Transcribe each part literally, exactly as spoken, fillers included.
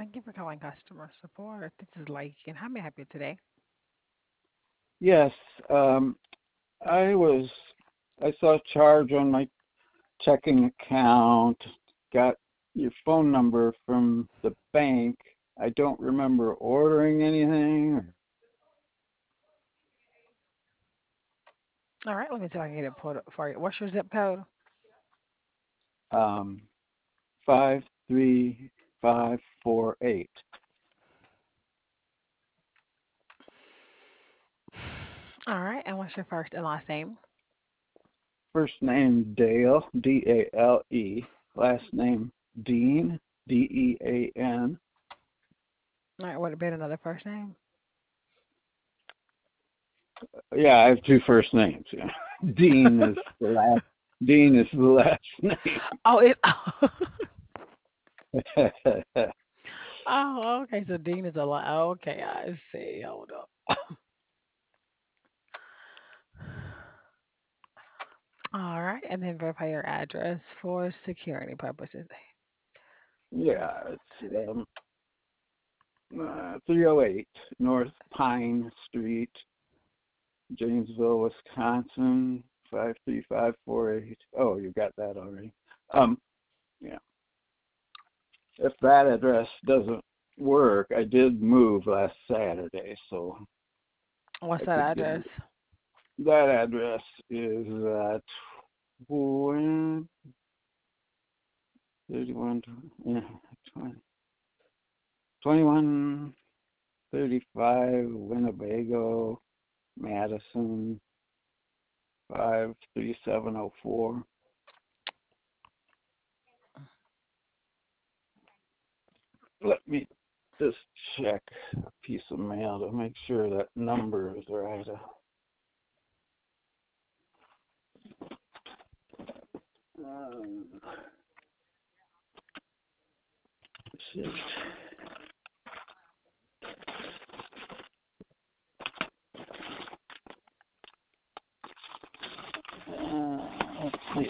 Thank you for calling customer support. This is Lake, and how may I help you today? Yes, um, I was, I saw a charge on my checking account, got your phone number from the bank. I don't remember ordering anything. All right, let me see if I can get it pulled up for you. What's your zip code? Um, five three five four eight. All right, and what's your first and last name? First name Dale, D A L E. Last name Dean, D E A N. All right, would it be another first name? Yeah, I have two first names. Yeah. Dean is the last. Dean is the last Oh, it. name. Oh, okay. So Dean is a lot. Okay, I see. Hold up. All right, and then verify your address for security purposes. Yeah, it's um, uh, three oh eight North Pine Street, Janesville, Wisconsin, five three five four eight. Oh, you got that already. Um, yeah. If that address doesn't work, I did move last Saturday, so What's I that could give address? you that address is uh, twenty, thirty-one, yeah, twenty, twenty-one thirty-five Winnebago, Madison, five three seven oh four. Let me just check a piece of mail to make sure that number is right. Um, shit. Uh, let's see.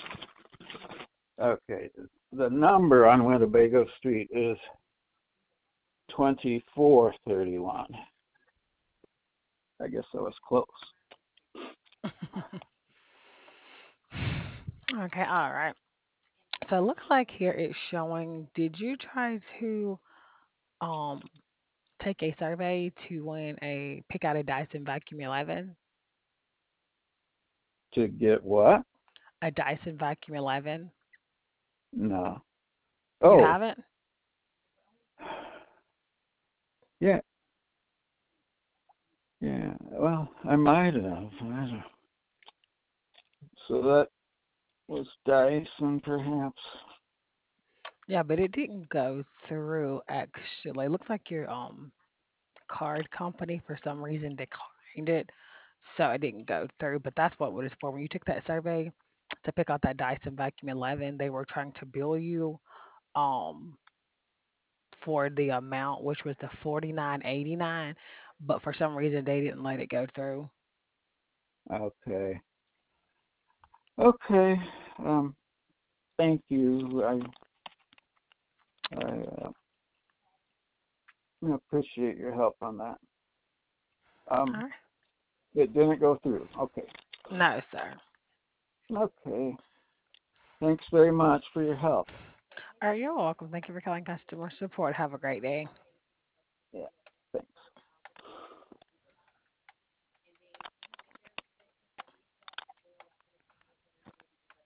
Okay, the number on Winnebago Street is twenty-four thirty-one. I guess I was close. Okay, all right. So it looks like here it's showing. Did you try to um take a survey to win a pick out a Dyson Vacuum eleven? To get what? A Dyson Vacuum eleven? No. You Oh, haven't? yeah, yeah. Well, I might have. I don't. So that was Dyson, perhaps. Yeah, but it didn't go through actually. It looks like your um card company for some reason declined it. So it didn't go through. But that's what it was for. When you took that survey to pick out that Dyson Vacuum eleven, they were trying to bill you um for the amount which was the forty-nine eighty-nine, but for some reason they didn't let it go through. Okay. Okay. Um. Thank you. I I uh, appreciate your help on that. All Um. right. It didn't go through. Okay. No, sir. Okay. Thanks very much for your help. All right, you're welcome. Thank you for calling customer support. Have a great day. Yeah.